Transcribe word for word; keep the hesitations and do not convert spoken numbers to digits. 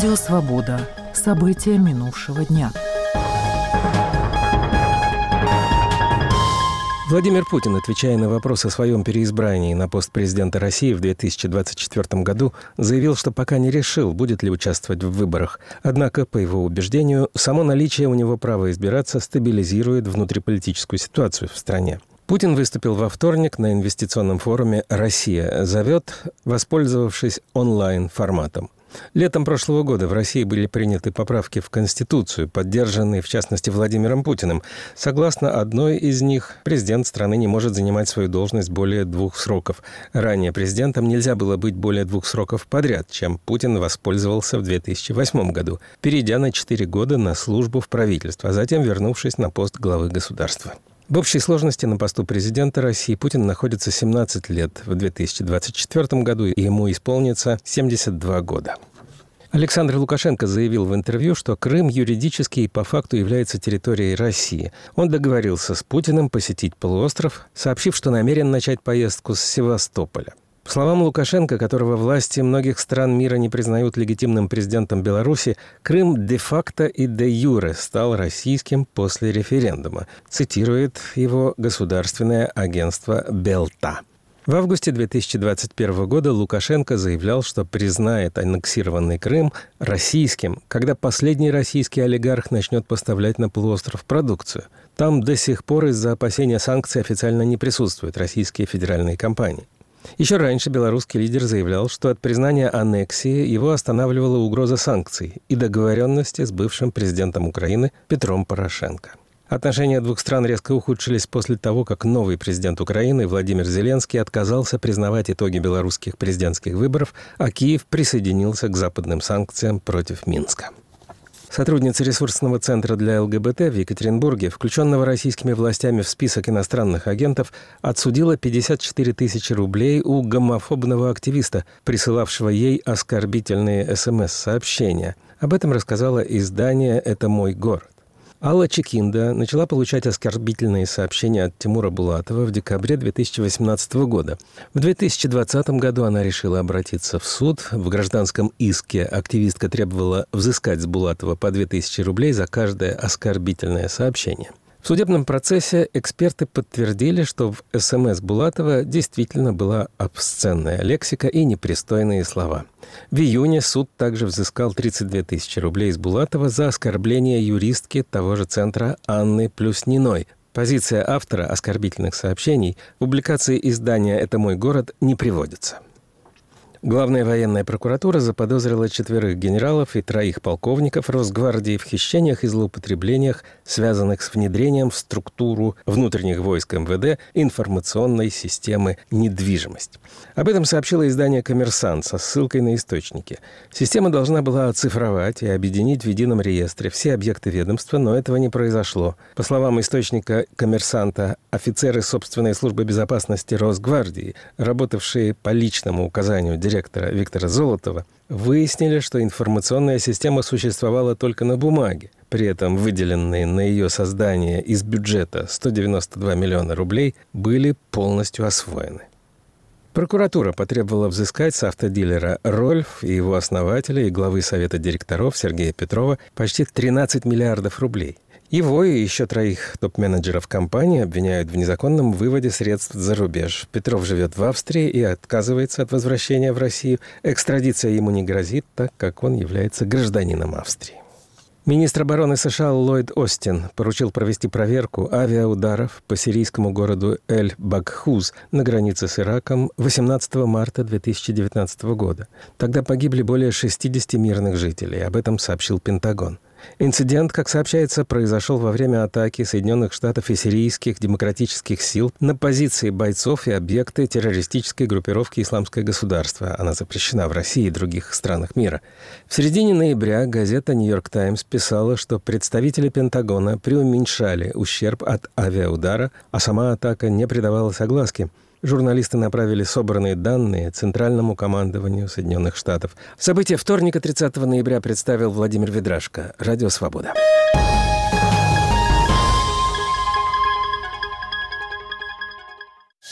Радио «Свобода». События минувшего дня. Владимир Путин, отвечая на вопрос о своем переизбрании на пост президента России в две тысячи двадцать четвёртом году, заявил, что пока не решил, будет ли участвовать в выборах. Однако, по его убеждению, само наличие у него права избираться стабилизирует внутриполитическую ситуацию в стране. Путин выступил во вторник на инвестиционном форуме «Россия зовет», воспользовавшись онлайн-форматом. Летом прошлого года в России были приняты поправки в Конституцию, поддержанные, в частности, Владимиром Путиным. Согласно одной из них, президент страны не может занимать свою должность более двух сроков. Ранее президентом нельзя было быть более двух сроков подряд, чем Путин воспользовался в две тысячи восьмом году, перейдя на четыре года на службу в правительство, а затем вернувшись на пост главы государства. В общей сложности на посту президента России Путин находится семнадцать лет. В две тысячи двадцать четвёртом году ему исполнится семьдесят два года. Александр Лукашенко заявил в интервью, что Крым юридически и по факту является территорией России. Он договорился с Путиным посетить полуостров, сообщив, что намерен начать поездку с Севастополя. По словам Лукашенко, которого власти многих стран мира не признают легитимным президентом Беларуси, Крым де-факто и де-юре стал российским после референдума, цитирует его государственное агентство «Белта». В августе две тысячи двадцать первого года Лукашенко заявлял, что признает аннексированный Крым российским, когда последний российский олигарх начнет поставлять на полуостров продукцию. Там до сих пор из-за опасения санкций официально не присутствуют российские федеральные компании. Еще раньше белорусский лидер заявлял, что от признания аннексии его останавливала угроза санкций и договоренности с бывшим президентом Украины Петром Порошенко. Отношения двух стран резко ухудшились после того, как новый президент Украины Владимир Зеленский отказался признавать итоги белорусских президентских выборов, а Киев присоединился к западным санкциям против Минска. Сотрудница ресурсного центра для ЛГБТ в Екатеринбурге, включенного российскими властями в список иностранных агентов, отсудила пятьдесят четыре тысячи рублей у гомофобного активиста, присылавшего ей оскорбительные СМС-сообщения. Об этом рассказало издание «Это мой город». Алла Чекинда начала получать оскорбительные сообщения от Тимура Булатова в декабре две тысячи восемнадцатого года. В две тысячи двадцатом году она решила обратиться в суд. В гражданском иске активистка требовала взыскать с Булатова по две тысячи рублей за каждое оскорбительное сообщение. В судебном процессе эксперты подтвердили, что в СМС Булатова действительно была обсценная лексика и непристойные слова. В июне суд также взыскал тридцать две тысячи рублей с Булатова за оскорбление юристки того же центра Анны Плюсниной. Позиция автора оскорбительных сообщений в публикации издания «Это мой город» не приводится. Главная военная прокуратура заподозрила четверых генералов и троих полковников Росгвардии в хищениях и злоупотреблениях, связанных с внедрением в структуру внутренних войск МВД информационной системы «Недвижимость». Об этом сообщило издание «Коммерсант» со ссылкой на источники. Система должна была оцифровать и объединить в едином реестре все объекты ведомства, но этого не произошло. По словам источника «Коммерсанта», офицеры собственной службы безопасности Росгвардии, работавшие по личному указанию директора директора Виктора Золотова, выяснили, что информационная система существовала только на бумаге. При этом выделенные на ее создание из бюджета сто девяносто два миллиона рублей были полностью освоены. Прокуратура потребовала взыскать с автодилера «Рольф» и его основателя и главы Совета директоров Сергея Петрова почти тринадцать миллиардов рублей. Его и еще троих топ-менеджеров компании обвиняют в незаконном выводе средств за рубеж. Петров живет в Австрии и отказывается от возвращения в Россию. Экстрадиция ему не грозит, так как он является гражданином Австрии. Министр обороны США Ллойд Остин поручил провести проверку авиаударов по сирийскому городу Эль-Багхуз на границе с Ираком восемнадцатого марта две тысячи девятнадцатого года. Тогда погибли более шестидесяти мирных жителей. Об этом сообщил Пентагон. Инцидент, как сообщается, произошел во время атаки Соединенных Штатов и сирийских демократических сил на позиции бойцов и объекты террористической группировки «Исламское государство». Она запрещена в России и других странах мира. В середине ноября газета «Нью-Йорк Таймс» писала, что представители Пентагона преуменьшали ущерб от авиаудара, а сама атака не придавалась огласке. Журналисты направили собранные данные Центральному командованию Соединенных Штатов. События вторника, тридцатого ноября, представил Владимир Ведрашко. Радио «Свобода».